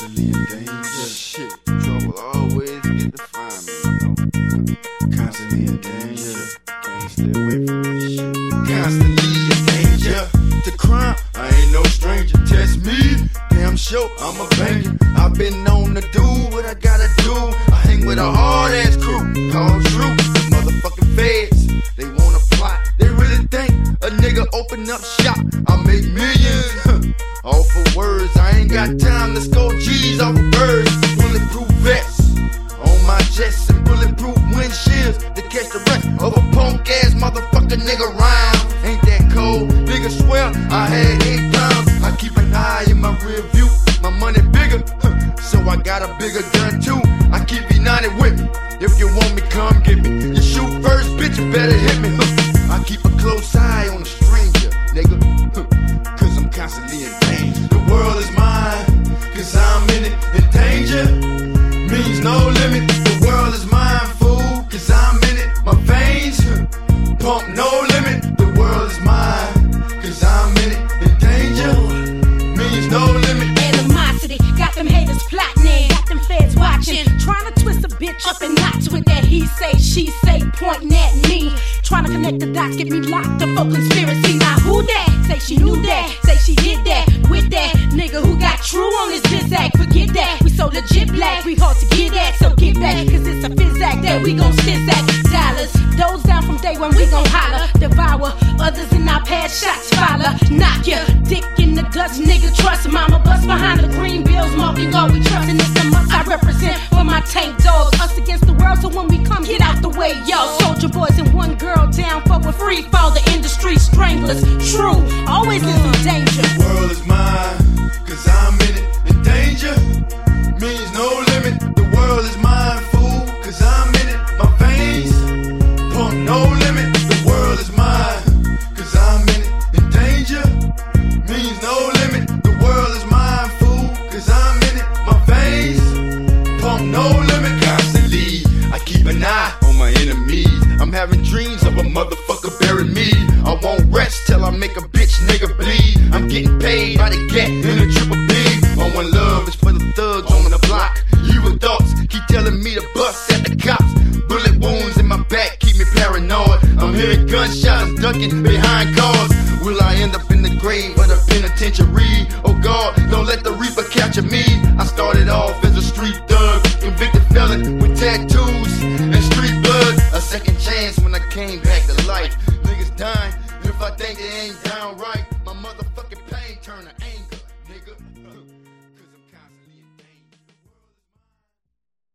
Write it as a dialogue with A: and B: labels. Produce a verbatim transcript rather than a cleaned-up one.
A: Constantly in danger. Shit, trouble always get to find me, you know. Constantly in danger. Can't stay away from this shit. Constantly in danger. To crime, I ain't no stranger. Test me, damn sure I'm a banger. I've been known to do what I gotta do. I hang with a hard ass crew called True. The motherfucking feds, they wanna plot. They really think a nigga open up shop, I make millions. All for words, I ain't got time to score G's off of birds. Bulletproof vests on my chest and bulletproof windshields to catch the rest of a punk ass motherfucker nigga rhyme. Ain't that cold? Nigga swear I had eight pounds. I keep an eye in my rear view. My money bigger, so I got a bigger gun too. I keep United with me. If you want me, come get me. You shoot first, bitch, you better hit me. I keep a close eye on a stranger, nigga, cause I'm constantly in danger. The world is mine, cause I'm in it. In danger means no limit. The world is mine, fool, cause I'm in it. My veins pump no limit. The world is mine, cause I'm in it. In danger means no limit.
B: Animosity, got them haters plotting, got them feds watching, trying to twist a bitch up and knots with that he say, she say, pointing at me. Trying to connect the dots, get me locked up for conspiracy. Now who that? Say she knew that, say she did that, with that nigga who got true on his biz act. Forget that, we so legit black, we hard to get at, so get back, cause it's a fizz act that we gon' stiz at. Dollars, those down from day one, we gon' holler, devour, others in our past shots follow. Knock ya, dick in the dust, nigga, trust mama, bust behind the green bills, marking all we trust, and it's a must I represent for my tank dogs. Us against the world, so when we come, get out the way, y'all. Soldier boys and one girl down for a free fall. The industry stranglers, true, always in some danger.
A: The world is mine, cause I'm in it. In danger means no limit. The world is mine, fool, cause I'm in it. My veins pump no limit. The world is mine, cause I'm in it. In danger means no limit. The world is mine, fool, cause I'm in it. My veins pump no limit. Constantly, I keep an eye on my enemies. I'm having dreams of a motherfucker burying me. I won't rest till I make a bitch nigga bleed. I'm getting paid by the get in a triple B. All one love is for the thugs on the block. Evil thoughts keep telling me to bust at the cops. Bullet wounds in my back keep me paranoid. I'm hearing gunshots ducking behind cars. Will I end up in the grave of the penitentiary? Oh God, don't let the reaper capture me. I started off as a street thug, convicted felon with tattoos and street blood. A second chance when I came back to life. Niggas dying if I think they ain't down right.